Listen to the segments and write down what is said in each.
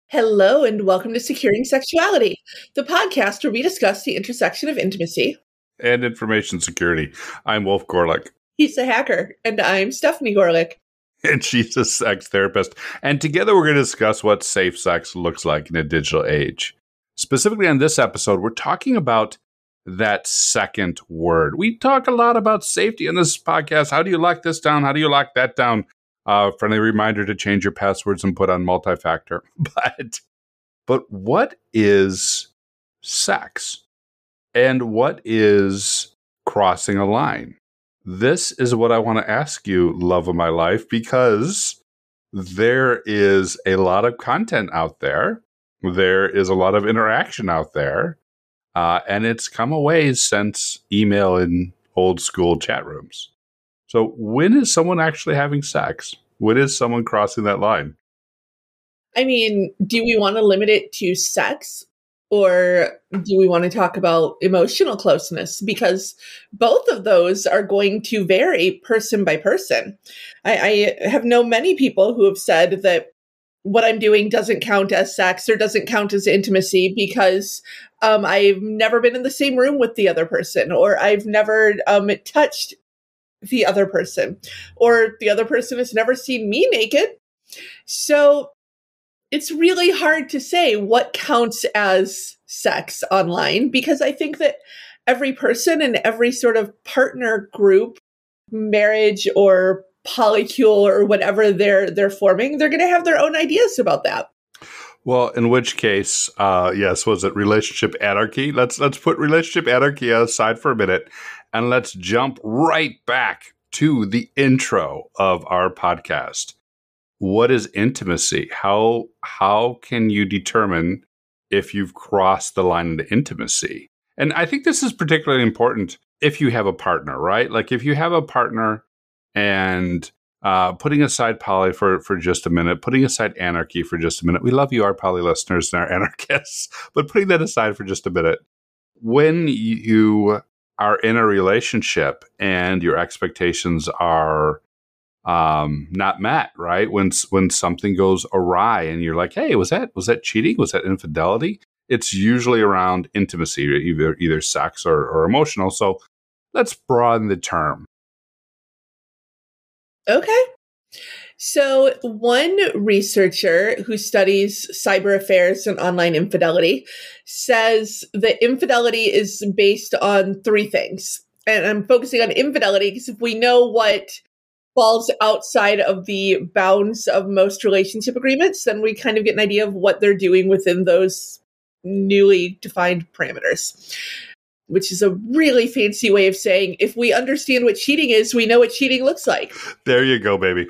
Hello, and welcome to Securing Sexuality, the podcast where we discuss the intersection of intimacy. And information security. I'm Wolf Gorlick. He's a hacker, and I'm Stephanie Gorlick. And she's a sex therapist. And together we're going to discuss what safe sex looks like in a digital age. Specifically on this episode, we're talking about that second word. We talk a lot about safety in this podcast. How do you lock this down? How do you lock that down? Friendly reminder to change your passwords and put on multi-factor. But what is sex? And what is crossing a line? This is what I want to ask you, love of my life, because there is a lot of content out there. There is a lot of interaction out there. And it's come a ways since email in old school chat rooms. So when is someone actually having sex? When is someone crossing that line? I mean, do we want to limit it to sex? Or do we want to talk about emotional closeness? Because both of those are going to vary person by person. I have known many people who have said that what I'm doing doesn't count as sex or doesn't count as intimacy because I've never been in the same room with the other person, or I've never touched the other person, or the other person has never seen me naked. So it's really hard to say what counts as sex online, because I think that every person and every sort of partner group, marriage or polycule or whatever they're forming, they're going to have their own ideas about that. Well, in which case, yes, was it relationship anarchy? Let's put relationship anarchy aside for a minute, and let's jump right back to the intro of our podcast. What is intimacy? How can you determine if you've crossed the line into intimacy? And I think this is particularly important if you have a partner, right? Like if you have a partner and putting aside poly for just a minute, putting aside anarchy for just a minute. We love you, our poly listeners and our anarchists, but putting that aside for just a minute. When you are in a relationship and your expectations are not met, right? When something goes awry and you're like, hey, was that cheating? Was that infidelity? It's usually around intimacy, either sex or emotional. So let's broaden the term. Okay. So one researcher who studies cyber affairs and online infidelity says that infidelity is based on three things. And I'm focusing on infidelity because if we know what falls outside of the bounds of most relationship agreements, then we kind of get an idea of what they're doing within those newly defined parameters, which is a really fancy way of saying if we understand what cheating is, we know what cheating looks like. There you go, baby.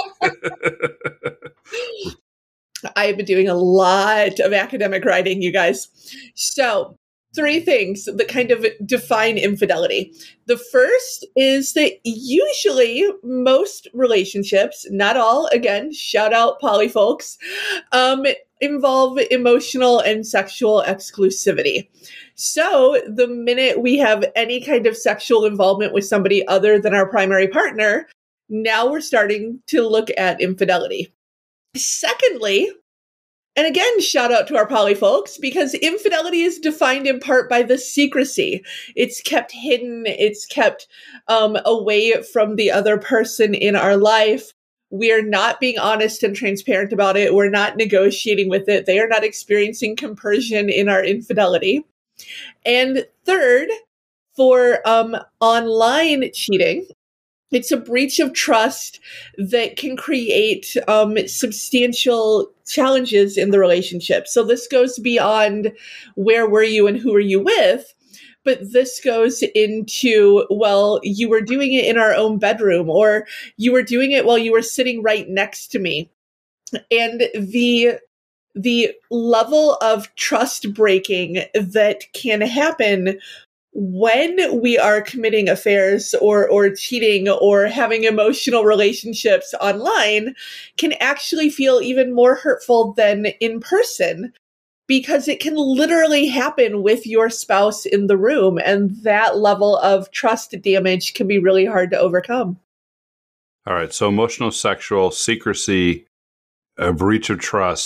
I've been doing a lot of academic writing, you guys. So three things that kind of define infidelity. The first is that usually most relationships, not all, again, shout out poly folks, involve emotional and sexual exclusivity. So the minute we have any kind of sexual involvement with somebody other than our primary partner, now we're starting to look at infidelity. Secondly, and again, shout out to our poly folks, because infidelity is defined in part by the secrecy. It's kept hidden. It's kept away from the other person in our life. We're not being honest and transparent about it. We're not negotiating with it. They are not experiencing compersion in our infidelity. And third, for online cheating, it's a breach of trust that can create substantial challenges in the relationship. So this goes beyond where were you and who are you with, but this goes into, well, you were doing it in our own bedroom, or you were doing it while you were sitting right next to me. And the level of trust breaking that can happen when we are committing affairs or cheating or having emotional relationships online can actually feel even more hurtful than in person, because it can literally happen with your spouse in the room. And that level of trust damage can be really hard to overcome. All right. So emotional, sexual, secrecy, a breach of trust.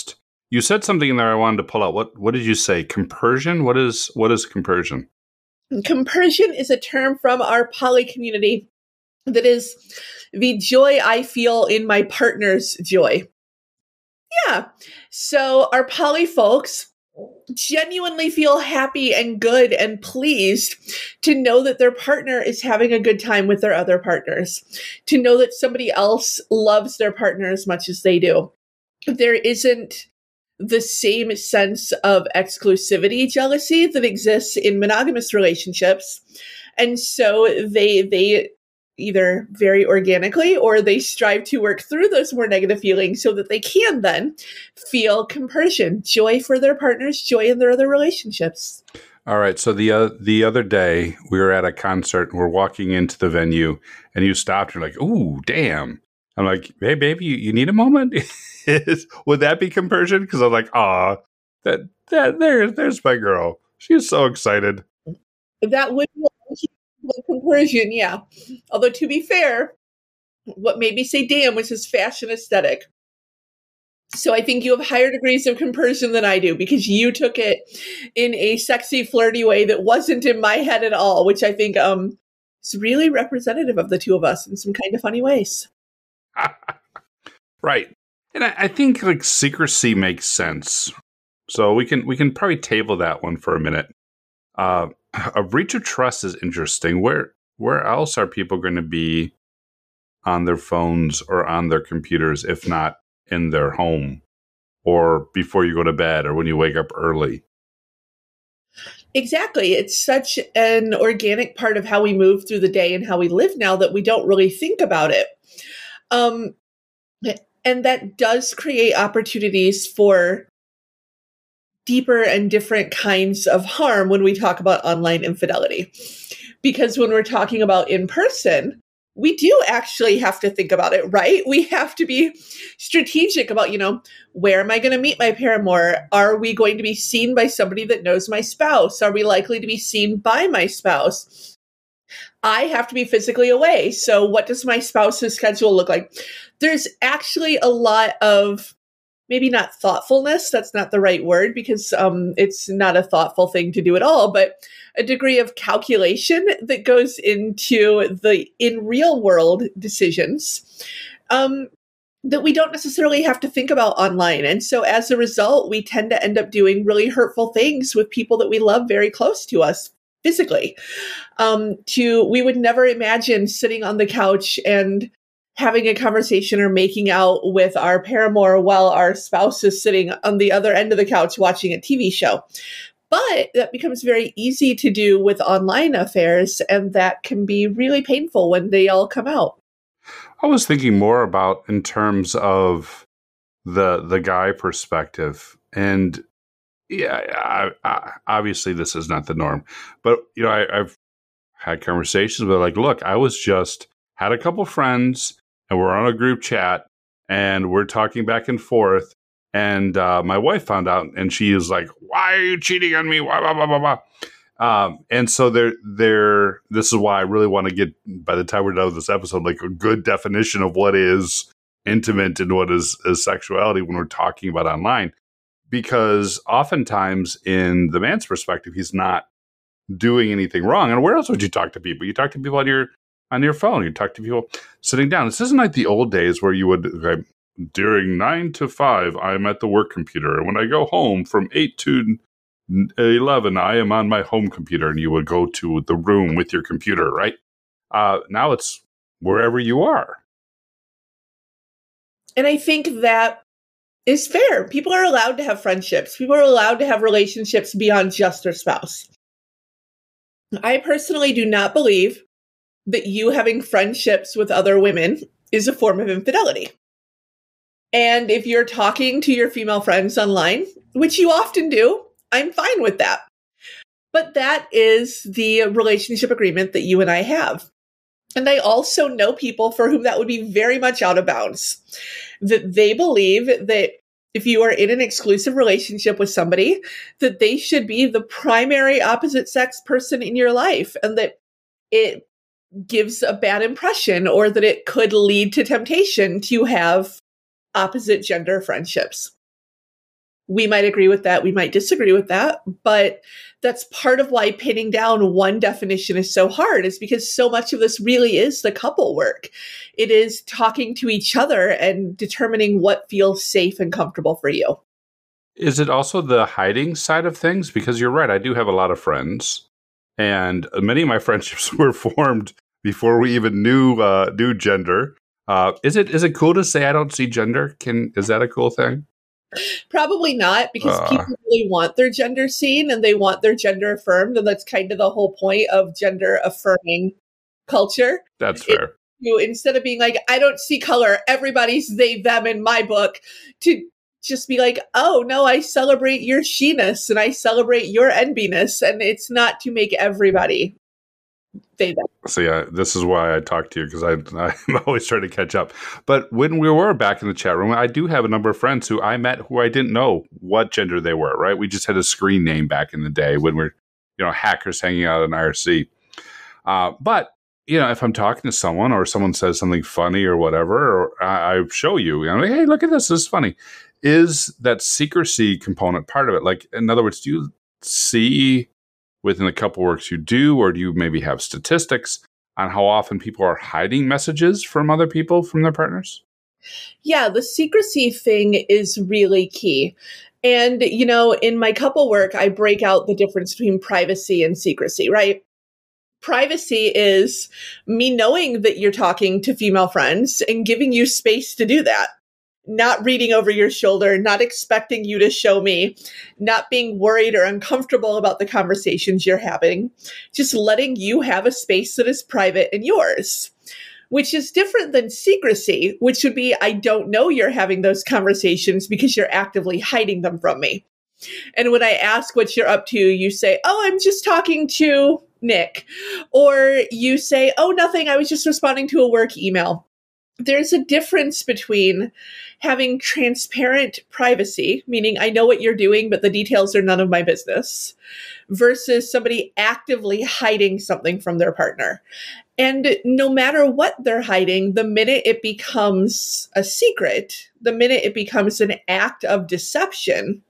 You said something in there I wanted to pull out. What did you say? Compersion? What is compersion? Compersion is a term from our poly community that is the joy I feel in my partner's joy. Yeah. So our poly folks genuinely feel happy and good and pleased to know that their partner is having a good time with their other partners, to know that somebody else loves their partner as much as they do. There isn't the same sense of exclusivity jealousy that exists in monogamous relationships. And so they either very organically or they strive to work through those more negative feelings so that they can then feel compersion, joy for their partners, joy in their other relationships. All right. So the other day we were at a concert and we're walking into the venue and you stopped. You're like, "Ooh, damn." I'm like, "Hey, baby, you need a moment." Would that be compersion? Because I'm like, there's my girl. She's so excited. That would be compersion, yeah. Although to be fair, what made me say damn was his fashion aesthetic. So I think you have higher degrees of compersion than I do because you took it in a sexy, flirty way that wasn't in my head at all, which I think is really representative of the two of us in some kind of funny ways. Right. And I think like secrecy makes sense. So we can probably table that one for a minute. A breach of trust is interesting. Where else are people going to be on their phones or on their computers, if not in their home or before you go to bed or when you wake up early? Exactly. It's such an organic part of how we move through the day and how we live now that we don't really think about it. And that does create opportunities for deeper and different kinds of harm when we talk about online infidelity. Because when we're talking about in person, we do actually have to think about it, right? We have to be strategic about, where am I going to meet my paramour? Are we going to be seen by somebody that knows my spouse? Are we likely to be seen by my spouse? I have to be physically away. So what does my spouse's schedule look like? There's actually a lot of maybe not thoughtfulness. That's not the right word because it's not a thoughtful thing to do at all, but a degree of calculation that goes into the in real world decisions that we don't necessarily have to think about online. And so as a result, we tend to end up doing really hurtful things with people that we love very close to us physically. We would never imagine sitting on the couch and having a conversation or making out with our paramour while our spouse is sitting on the other end of the couch watching a TV show. But that becomes very easy to do with online affairs, and that can be really painful when they all come out. I was thinking more about in terms of the guy perspective. And yeah, obviously this is not the norm. But, I've had conversations with like, look, I was just had a couple friends and we're on a group chat and we're talking back and forth. And my wife found out and she is like, why are you cheating on me? Blah, blah, blah, blah, blah. And so this is why I really want to get, by the time we're done with this episode, like a good definition of what is intimate and what is sexuality when we're talking about online. Because oftentimes in the man's perspective, he's not doing anything wrong. And where else would you talk to people? You talk to people on your phone. You talk to people sitting down. This isn't like the old days where you would, during 9 to 5, I am at the work computer. And when I go home from 8 to 11, I am on my home computer. And you would go to the room with your computer, right? Now it's wherever you are. And I think that is fair. People are allowed to have friendships. People are allowed to have relationships beyond just their spouse. I personally do not believe that you having friendships with other women is a form of infidelity. And if you're talking to your female friends online, which you often do, I'm fine with that. But that is the relationship agreement that you and I have. And I also know people for whom that would be very much out of bounds, that they believe that if you are in an exclusive relationship with somebody, that they should be the primary opposite sex person in your life, and that it gives a bad impression or that it could lead to temptation to have opposite gender friendships. We might agree with that. We might disagree with that. But that's part of why pinning down one definition is so hard, is because so much of this really is the couple work. It is talking to each other and determining what feels safe and comfortable for you. Is it also the hiding side of things? Because you're right, I do have a lot of friends, and many of my friendships were formed before we even knew gender. Is it cool to say I don't see gender? Is that a cool thing? Probably not, because people really want their gender seen and they want their gender affirmed, and that's kind of the whole point of gender affirming culture. That's fair. Instead of being like, I don't see color, everybody's they, them in my book, to just be like, oh no, I celebrate your she-ness and I celebrate your NB-ness, and it's not to make everybody they, them. So yeah, this is why I talk to you, because I'm always trying to catch up. But when we were back in the chat room, I do have a number of friends who I met who I didn't know what gender they were, right? We just had a screen name back in the day when we're, hackers hanging out in IRC. But if I'm talking to someone or someone says something funny or whatever, or I show you, I'm like, hey, look at this. This is funny. Is that secrecy component part of it? Like, in other words, do you see within the couple works you do, or do you maybe have statistics on how often people are hiding messages from other people, from their partners? Yeah, the secrecy thing is really key. And, in my couple work, I break out the difference between privacy and secrecy, right? Privacy is me knowing that you're talking to female friends and giving you space to do that. Not reading over your shoulder, not expecting you to show me, not being worried or uncomfortable about the conversations you're having, just letting you have a space that is private and yours, which is different than secrecy, which would be, I don't know you're having those conversations because you're actively hiding them from me. And when I ask what you're up to, you say, oh, I'm just talking to Nick. Or you say, oh, nothing, I was just responding to a work email. There's a difference between having transparent privacy, meaning I know what you're doing, but the details are none of my business, versus somebody actively hiding something from their partner. And no matter what they're hiding, the minute it becomes a secret, the minute it becomes an act of deception,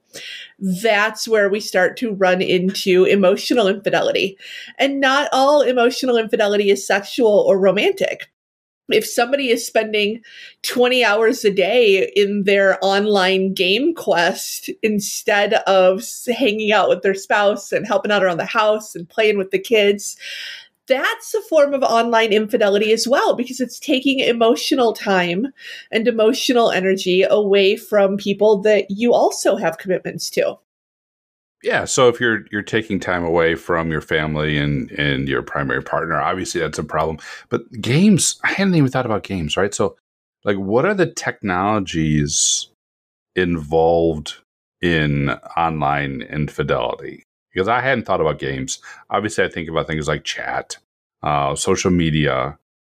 that's where we start to run into emotional infidelity. And not all emotional infidelity is sexual or romantic. If somebody is spending 20 hours a day in their online game quest instead of hanging out with their spouse and helping out around the house and playing with the kids, that's a form of online infidelity as well, because it's taking emotional time and emotional energy away from people that you also have commitments to. Yeah, so if you're taking time away from your family and your primary partner, obviously that's a problem. But games, I hadn't even thought about games, right? So, like, what are the technologies involved in online infidelity? Because I hadn't thought about games. Obviously, I think about things like chat, social media.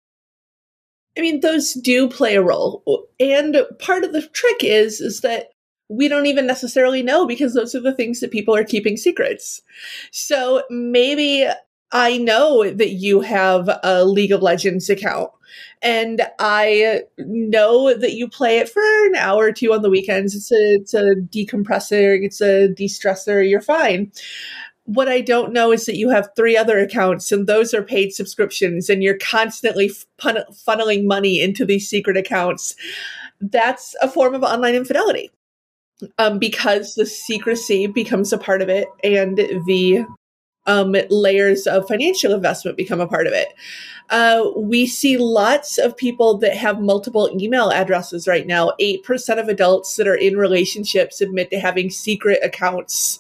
I mean, those do play a role. And part of the trick is that we don't even necessarily know, because those are the things that people are keeping secrets. So maybe I know that you have a League of Legends account, and I know that you play it for an hour or two on the weekends. It's a decompressor, it's a de-stressor, you're fine. What I don't know is that you have 3 other accounts, and those are paid subscriptions, and you're constantly funneling money into these secret accounts. That's a form of online infidelity. Because the secrecy becomes a part of it, and the layers of financial investment become a part of it. We see lots of people that have multiple email addresses right now. 8% of adults that are in relationships admit to having secret accounts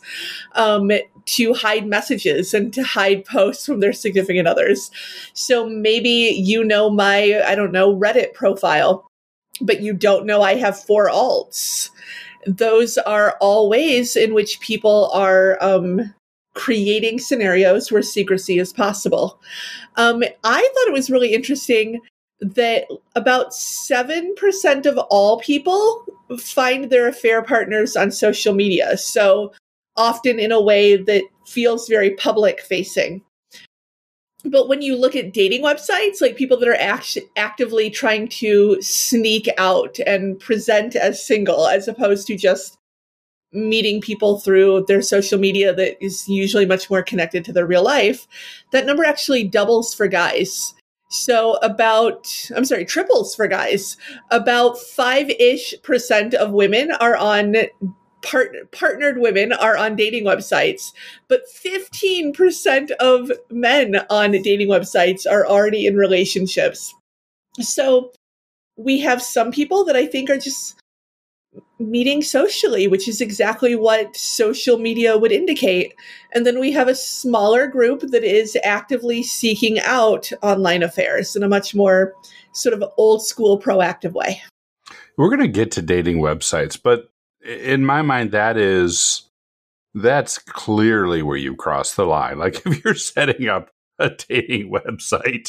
to hide messages and to hide posts from their significant others. So maybe my, Reddit profile, but you don't know I have 4 alts. Those are all ways in which people are creating scenarios where secrecy is possible. I thought it was really interesting that about 7% of all people find their affair partners on social media, so often in a way that feels very public facing. But when you look at dating websites, like people that are actively trying to sneak out and present as single, as opposed to just meeting people through their social media that is usually much more connected to their real life, that number actually doubles for guys. So triples for guys. About 5-ish% of women are on partnered women are on dating websites, but 15% of men on dating websites are already in relationships. So we have some people that I think are just meeting socially, which is exactly what social media would indicate. And then we have a smaller group that is actively seeking out online affairs in a much more sort of old school proactive way. We're going to get to dating websites, but in my mind, that's clearly where you cross the line. Like if you're setting up a dating website,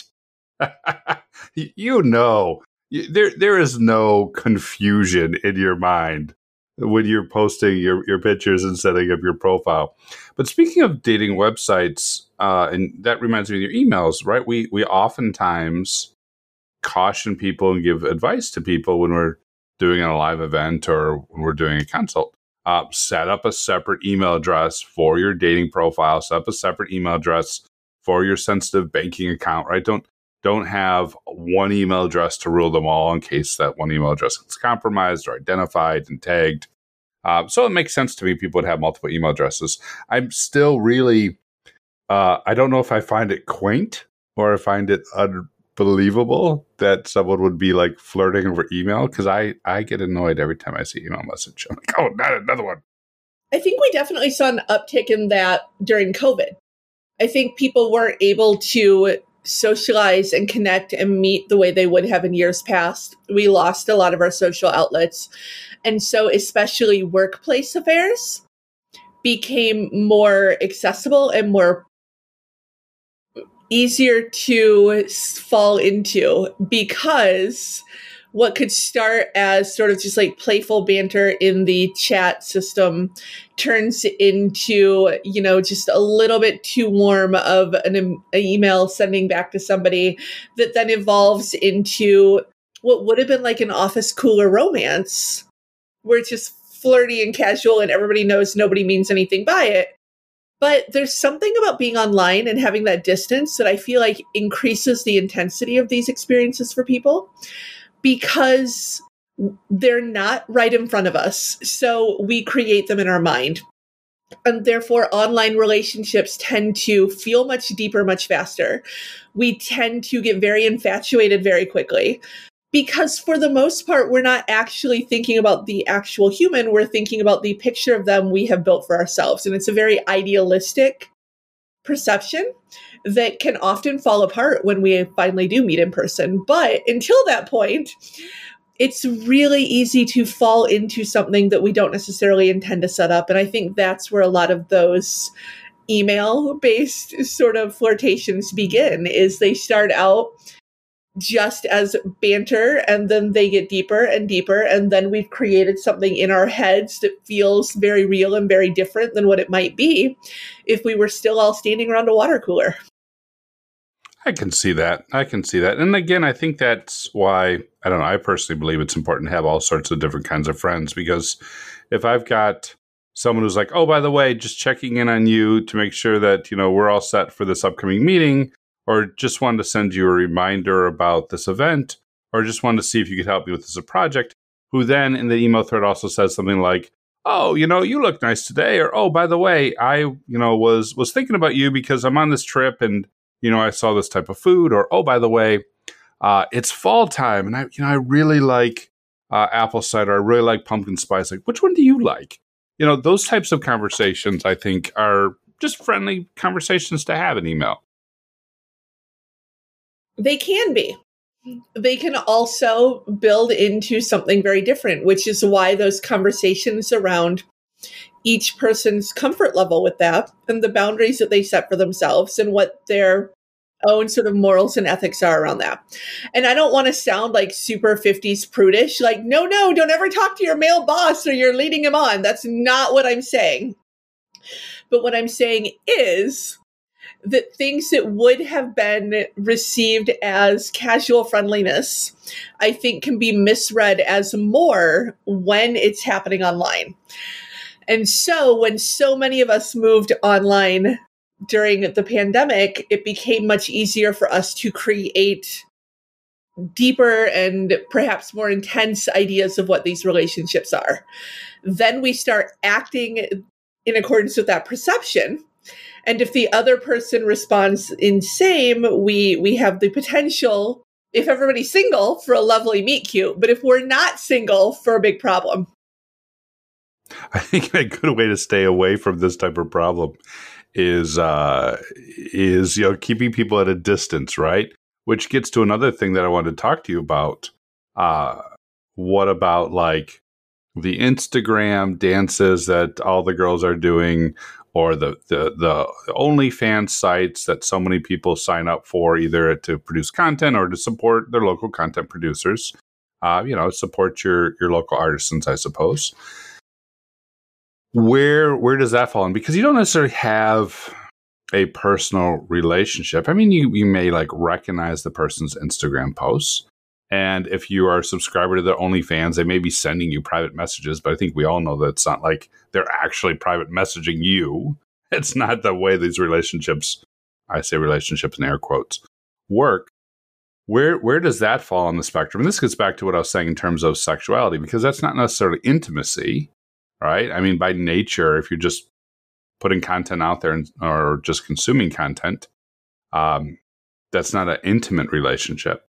there is no confusion in your mind when you're posting your pictures and setting up your profile. But speaking of dating websites, and that reminds me of your emails, right? We oftentimes caution people and give advice to people when we're doing a live event or when we're doing a consult. Set up a separate email address for your dating profile. Set up a separate email address for your sensitive banking account, right? Don't have one email address to rule them all in case that one email address gets compromised or identified and tagged. So it makes sense to me people would have multiple email addresses. I'm still really, I don't know if I find it quaint or I find it unbelievable that someone would be like flirting over email, because I get annoyed every time I see email message. I'm like, oh, not another one. I think we definitely saw an uptick in that during COVID. I think people weren't able to socialize and connect and meet the way they would have in years past. We lost a lot of our social outlets. And so especially workplace affairs became more accessible and more easier to fall into, because what could start as sort of just like playful banter in the chat system turns into, just a little bit too warm of an email sending back to somebody that then evolves into what would have been like an office cooler romance, where it's just flirty and casual and everybody knows nobody means anything by it. But there's something about being online and having that distance that I feel like increases the intensity of these experiences for people, because they're not right in front of us. So we create them in our mind. And therefore, online relationships tend to feel much deeper, much faster. We tend to get very infatuated very quickly, because for the most part, we're not actually thinking about the actual human. We're thinking about the picture of them we have built for ourselves. And it's a very idealistic perception that can often fall apart when we finally do meet in person. But until that point, it's really easy to fall into something that we don't necessarily intend to set up. And I think that's where a lot of those email-based sort of flirtations begin, is they start out just as banter, and then they get deeper and deeper, and then we've created something in our heads that feels very real and very different than what it might be if we were still all standing around a water cooler. I can see that. And again, I think that's why, I don't know, I personally believe it's important to have all sorts of different kinds of friends, because if I've got someone who's like, oh, by the way, just checking in on you to make sure that, we're all set for this upcoming meeting, or just wanted to send you a reminder about this event, or just wanted to see if you could help me with this project, who then in the email thread also says something like, oh, you look nice today, or, oh, by the way, I, was thinking about you because I'm on this trip and, I saw this type of food, or, oh, by the way, it's fall time and I really like apple cider. I really like pumpkin spice. Like, which one do you like? Those types of conversations, I think, are just friendly conversations to have in email. They can be. They can also build into something very different, which is why those conversations around each person's comfort level with that and the boundaries that they set for themselves and what their own sort of morals and ethics are around that. And I don't want to sound like super 50s prudish, like, no, don't ever talk to your male boss or you're leading him on. That's not what I'm saying. But what I'm saying is that things that would have been received as casual friendliness, I think can be misread as more when it's happening online. And so when so many of us moved online during the pandemic, it became much easier for us to create deeper and perhaps more intense ideas of what these relationships are. Then we start acting in accordance with that perception. And if the other person responds in same, we have the potential, if everybody's single, for a lovely meet cute. But if we're not single, for a big problem. I think a good way to stay away from this type of problem is keeping people at a distance, right? Which gets to another thing that I wanted to talk to you about. What about like the Instagram dances that all the girls are doing, or the OnlyFans sites that so many people sign up for, either to produce content or to support their local content producers? Support your local artisans, I suppose. Where does that fall in? Because you don't necessarily have a personal relationship. I mean, you may like recognize the person's Instagram posts. And if you are a subscriber to their OnlyFans, they may be sending you private messages. But I think we all know that it's not like they're actually private messaging you. It's not the way these relationships, I say relationships in air quotes, work. Where does that fall on the spectrum? And this gets back to what I was saying in terms of sexuality, because that's not necessarily intimacy, right? I mean, by nature, if you're just putting content out there or just consuming content, that's not an intimate relationship.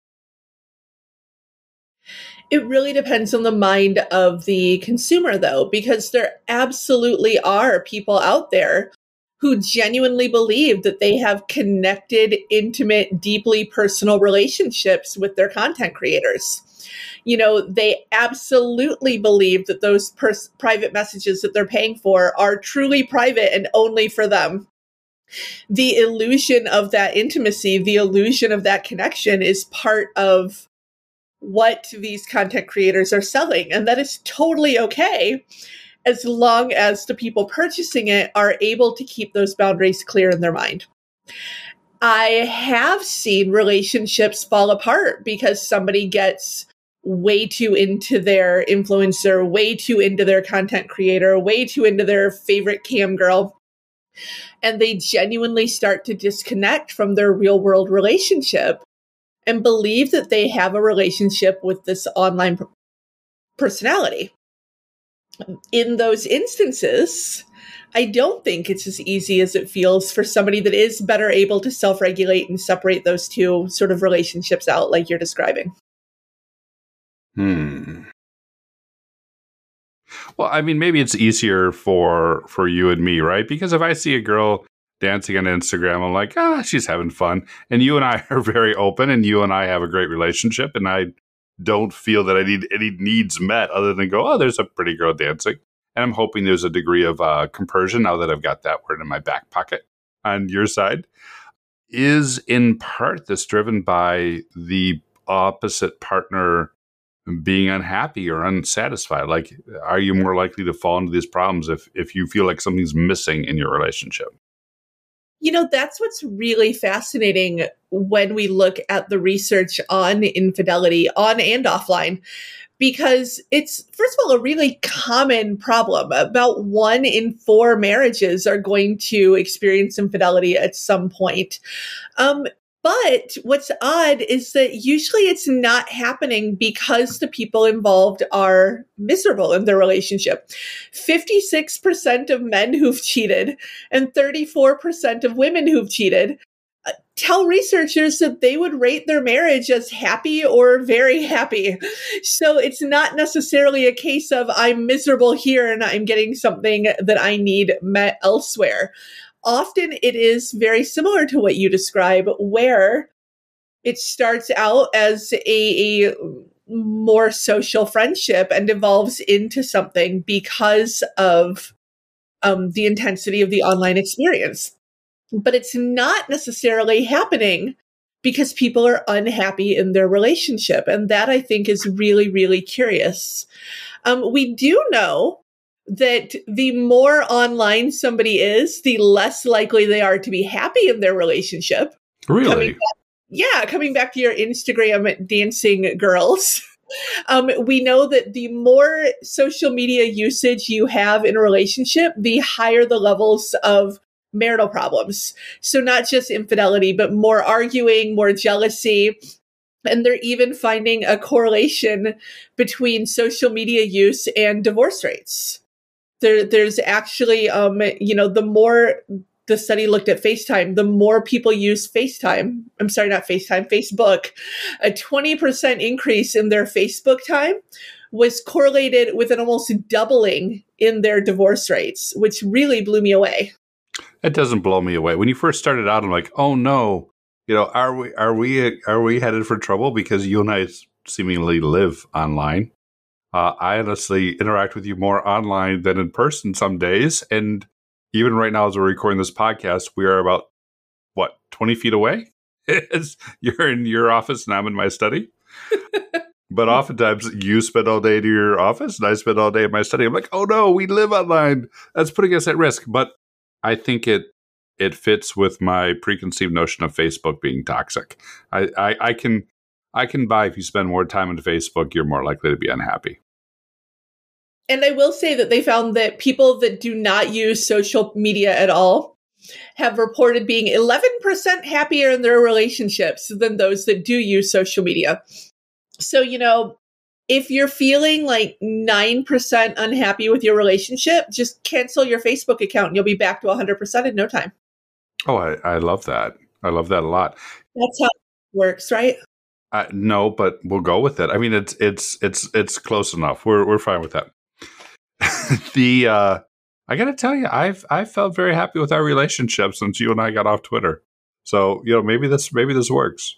It really depends on the mind of the consumer, though, because there absolutely are people out there who genuinely believe that they have connected, intimate, deeply personal relationships with their content creators. They absolutely believe that those private messages that they're paying for are truly private and only for them. The illusion of that intimacy, the illusion of that connection is part of what these content creators are selling. And that is totally okay, as long as the people purchasing it are able to keep those boundaries clear in their mind. I have seen relationships fall apart because somebody gets way too into their influencer, way too into their content creator, way too into their favorite cam girl. And they genuinely start to disconnect from their real world relationship and believe that they have a relationship with this online personality. In those instances, I don't think it's as easy as it feels for somebody that is better able to self-regulate and separate those two sort of relationships out like you're describing. Well, I mean, maybe it's easier for you and me, right? Because if I see a girl dancing on Instagram, I'm like, she's having fun. And you and I are very open, and you and I have a great relationship, and I don't feel that I need any needs met other than go, there's a pretty girl dancing. And I'm hoping there's a degree of compersion now that I've got that word in my back pocket on your side. Is in part this driven by the opposite partner being unhappy or unsatisfied? Like, are you more likely to fall into these problems if you feel like something's missing in your relationship? That's what's really fascinating when we look at the research on infidelity on and offline, because it's, first of all, a really common problem. About 1 in 4 marriages are going to experience infidelity at some point. But what's odd is that usually it's not happening because the people involved are miserable in their relationship. 56% of men who've cheated and 34% of women who've cheated tell researchers that they would rate their marriage as happy or very happy. So it's not necessarily a case of I'm miserable here and I'm getting something that I need met elsewhere. Often it is very similar to what you describe, where it starts out as a more social friendship and evolves into something because of the intensity of the online experience. But it's not necessarily happening because people are unhappy in their relationship. And that, I think, is really, really curious. We do know that the more online somebody is, the less likely they are to be happy in their relationship. Really? Coming back to your Instagram dancing girls. We know that the more social media usage you have in a relationship, the higher the levels of marital problems. So not just infidelity, but more arguing, more jealousy. And they're even finding a correlation between social media use and divorce rates. There's actually, the more the study looked at FaceTime, the more people use FaceTime. I'm sorry, not FaceTime, Facebook. A 20% increase in their Facebook time was correlated with an almost doubling in their divorce rates, which really blew me away. It doesn't blow me away. When you first started out, I'm like, oh no, are we headed for trouble because you and I seemingly live online? I honestly interact with you more online than in person some days, and even right now, as we're recording this podcast, we are about 20 feet away. You're in your office and I'm in my study. But oftentimes you spend all day in your office and I spend all day in my study. I'm like, oh no, we live online. That's putting us at risk. But I think it fits with my preconceived notion of Facebook being toxic. I can buy if you spend more time on Facebook, you're more likely to be unhappy. And I will say that they found that people that do not use social media at all have reported being 11% happier in their relationships than those that do use social media. So, if you're feeling like 9% unhappy with your relationship, just cancel your Facebook account and you'll be back to 100% in no time. Oh, I love that. I love that a lot. That's how it works, right? No, but we'll go with it. I mean, it's close enough. We're fine with that. I got to tell you, I've felt very happy with our relationship since you and I got off Twitter. So, maybe this works.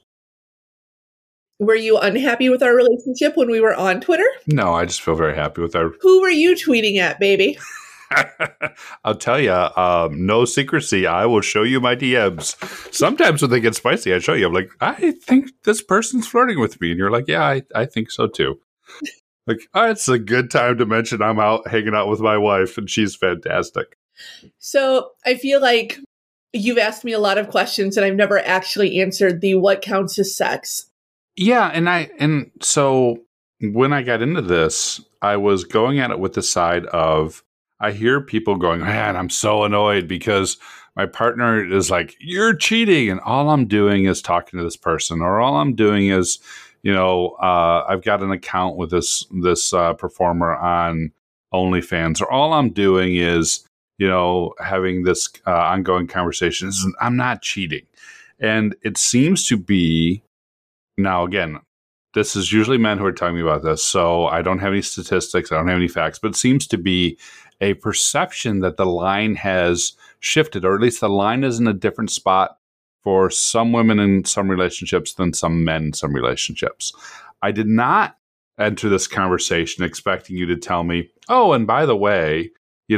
Were you unhappy with our relationship when we were on Twitter? No, I just feel very happy with our... Who were you tweeting at, baby? I'll tell you, no secrecy. I will show you my DMs. Sometimes when they get spicy, I show you. I'm like, I think this person's flirting with me. And you're like, yeah, I think so too. Like, it's a good time to mention I'm out hanging out with my wife and she's fantastic. So I feel like you've asked me a lot of questions and I've never actually answered the what counts as sex. Yeah. And so when I got into this, I was going at it with the side of, I hear people going, man, I'm so annoyed because my partner is like, you're cheating. And all I'm doing is talking to this person, or all I'm doing is, I've got an account with this performer on OnlyFans, or all I'm doing is, having this ongoing conversations. And I'm not cheating. And it seems to be, now again, this is usually men who are telling me about this. So I don't have any statistics. I don't have any facts, but it seems to be a perception that the line has shifted, or at least the line is in a different spot for some women in some relationships than some men in some relationships. I did not enter this conversation expecting you to tell me, oh, and by the way,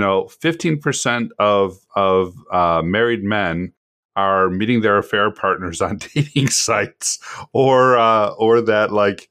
15% of married men are meeting their affair partners on dating sites, or that, like,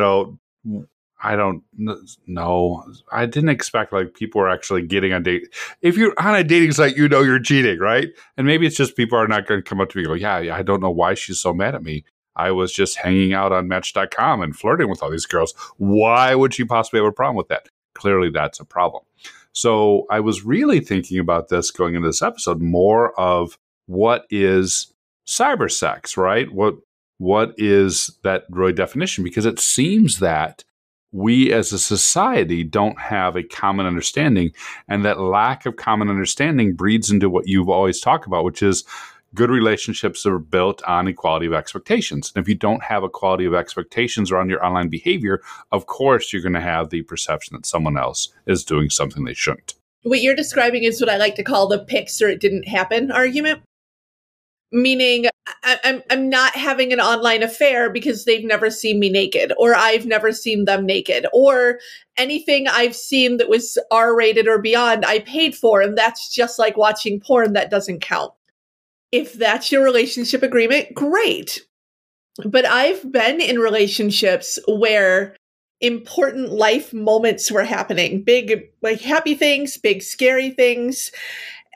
I don't know. I didn't expect people are actually getting on date. If you're on a dating site, you're cheating, right? And maybe it's just people are not going to come up to me and go, yeah, I don't know why she's so mad at me. I was just hanging out on Match.com and flirting with all these girls. Why would she possibly have a problem with that? Clearly, that's a problem. So I was really thinking about this going into this episode, more of what is cyber sex, right? What is that really definition? Because it seems that we as a society don't have a common understanding, and that lack of common understanding breeds into what you've always talked about, which is good relationships are built on equality of expectations. And if you don't have equality of expectations around your online behavior, of course, you're going to have the perception that someone else is doing something they shouldn't. What you're describing is what I like to call the pics or it didn't happen argument. Meaning, I'm not having an online affair because they've never seen me naked, or I've never seen them naked, or anything I've seen that was R-rated or beyond I paid for, and that's just like watching porn. That doesn't count. If that's your relationship agreement, great. But I've been in relationships where important life moments were happening, big, like happy things, big, scary things.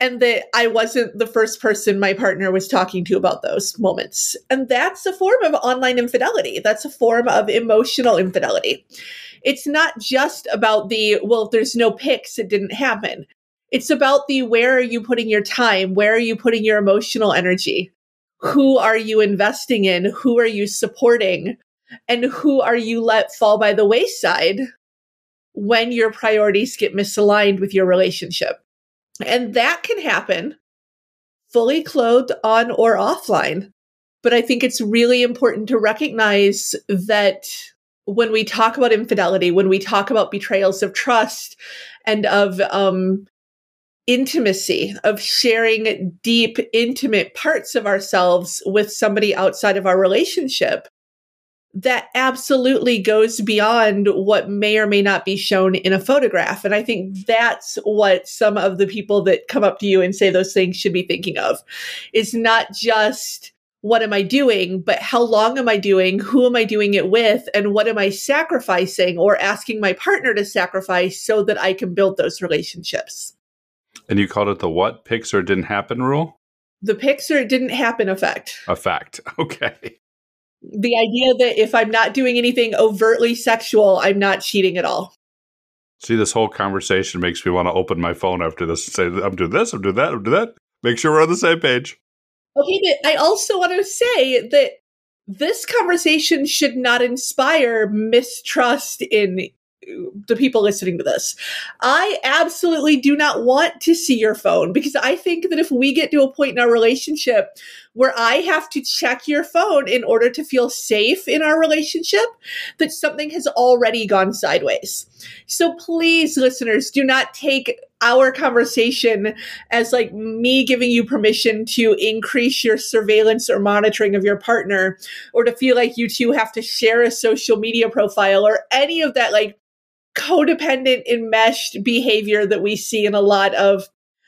and that I wasn't the first person my partner was talking to about those moments. And that's a form of online infidelity. That's a form of emotional infidelity. It's not just about well, if there's no pics, it didn't happen. It's about where are you putting your time? Where are you putting your emotional energy? Who are you investing in? Who are you supporting? And who are you let fall by the wayside when your priorities get misaligned with your relationship? And that can happen fully clothed on or offline. But I think it's really important to recognize that when we talk about infidelity, when we talk about betrayals of trust and of intimacy, of sharing deep, intimate parts of ourselves with somebody outside of our relationship, that absolutely goes beyond what may or may not be shown in a photograph. And I think that's what some of the people that come up to you and say those things should be thinking of, is not just what am I doing, but how long am I doing, who am I doing it with, and what am I sacrificing or asking my partner to sacrifice so that I can build those relationships. And you called it the what? Pics or didn't happen rule? The pics or it didn't happen effect. Effect. Okay. The idea that if I'm not doing anything overtly sexual, I'm not cheating at all. See, this whole conversation makes me want to open my phone after this and say, I'm doing this, I'm doing that, I'm doing that. Make sure we're on the same page. Okay, but I also want to say that this conversation should not inspire mistrust in the people listening to this. I absolutely do not want to see your phone, because I think that if we get to a point in our relationship where I have to check your phone in order to feel safe in our relationship, that something has already gone sideways. So please, listeners, do not take our conversation as like me giving you permission to increase your surveillance or monitoring of your partner, or to feel like you two have to share a social media profile or any of that like codependent enmeshed behavior that we see in a lot of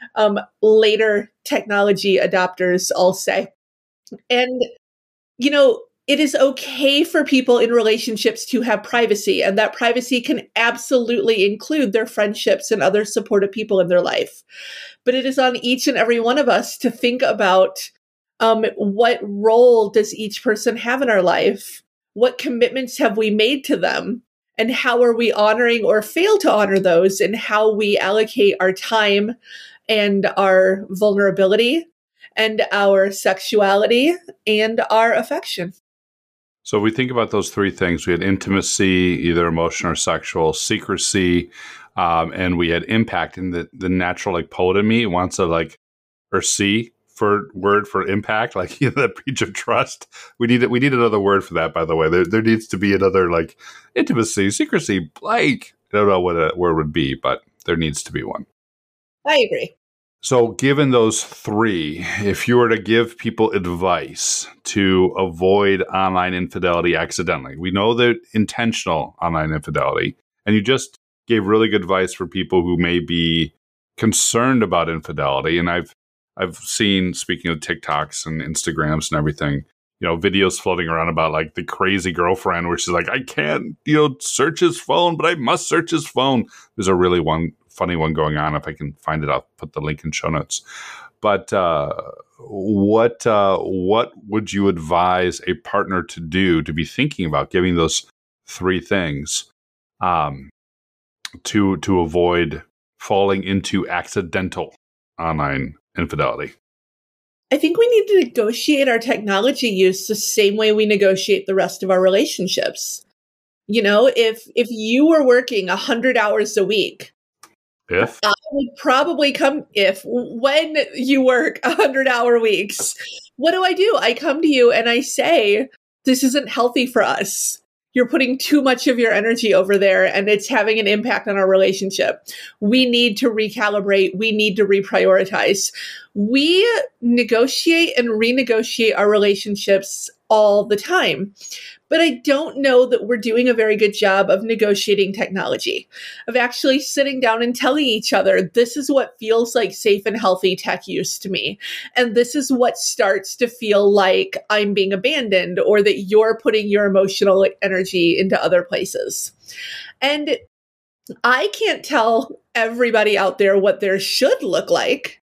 later technology adopters, I'll say. And, you know, it is okay for people in relationships to have privacy, and that privacy can absolutely include their friendships and other supportive people in their life. But it is on each and every one of us to think about what role does each person have in our life? What commitments have we made to them? And how are we honoring or fail to honor those, and how we allocate our time and our vulnerability and our sexuality and our affection. So we think about those three things. We had intimacy, either emotional or sexual, secrecy, and we had impact. In the natural like poet in me wants to like, or C for word for impact, like that breach of trust. We need another word for that, by the way. There needs to be another like intimacy, secrecy, like I don't know what a word would be, but there needs to be one. I agree. So given those three, if you were to give people advice to avoid online infidelity accidentally, we know that intentional online infidelity, and you just gave really good advice for people who may be concerned about infidelity. And I've seen, speaking of TikToks and Instagrams and everything, you know, videos floating around about like the crazy girlfriend where she's like, I can't, search his phone, but I must search his phone. There's a really funny one going on. If I can find it, I'll put the link in show notes. But what would you advise a partner to do, to be thinking about giving those three things to avoid falling into accidental online infidelity? I think we need to negotiate our technology use the same way we negotiate the rest of our relationships. You know, if you were working 100 hours a week, I would probably when you work 100-hour weeks, what do? I come to you and I say, this isn't healthy for us. You're putting too much of your energy over there and it's having an impact on our relationship. We need to recalibrate. We need to reprioritize. We negotiate and renegotiate our relationships all the time. But I don't know that we're doing a very good job of negotiating technology, of actually sitting down and telling each other, this is what feels like safe and healthy tech use to me. And this is what starts to feel like I'm being abandoned, or that you're putting your emotional energy into other places. And I can't tell everybody out there what there should look like.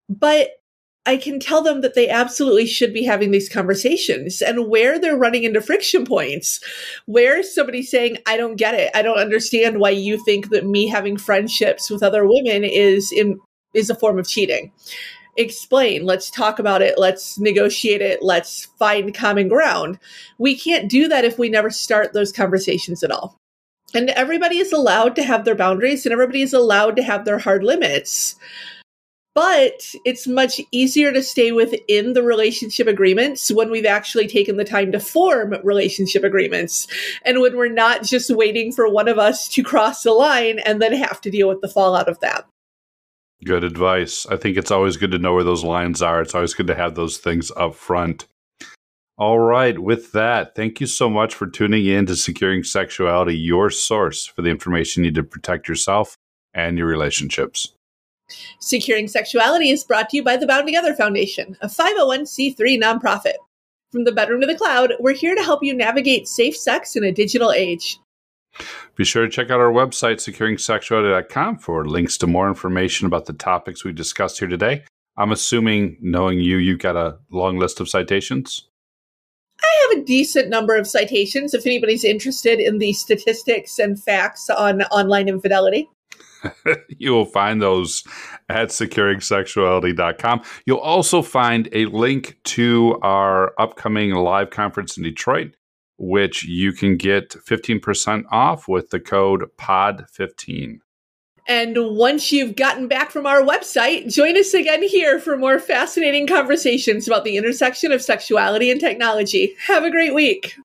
But I can tell them that they absolutely should be having these conversations, and where they're running into friction points, where somebody's saying, I don't get it. I don't understand why you think that me having friendships with other women is a form of cheating. Explain. Let's talk about it. Let's negotiate it. Let's find common ground. We can't do that if we never start those conversations at all. And everybody is allowed to have their boundaries, and everybody is allowed to have their hard limits. But it's much easier to stay within the relationship agreements when we've actually taken the time to form relationship agreements, and when we're not just waiting for one of us to cross the line and then have to deal with the fallout of that. Good advice. I think it's always good to know where those lines are. It's always good to have those things up front. All right. With that, thank you so much for tuning in to Securing Sexuality, your source for the information you need to protect yourself and your relationships. Securing Sexuality is brought to you by the Bound Together Foundation, a 501c3 nonprofit. From the bedroom to the cloud, we're here to help you navigate safe sex in a digital age. Be sure to check out our website, securingsexuality.com, for links to more information about the topics we discussed here today. I'm assuming, knowing you've got a long list of citations? I have a decent number of citations if anybody's interested in the statistics and facts on online infidelity. You will find those at securingsexuality.com. You'll also find a link to our upcoming live conference in Detroit, which you can get 15% off with the code POD15. And once you've gotten back from our website, join us again here for more fascinating conversations about the intersection of sexuality and technology. Have a great week.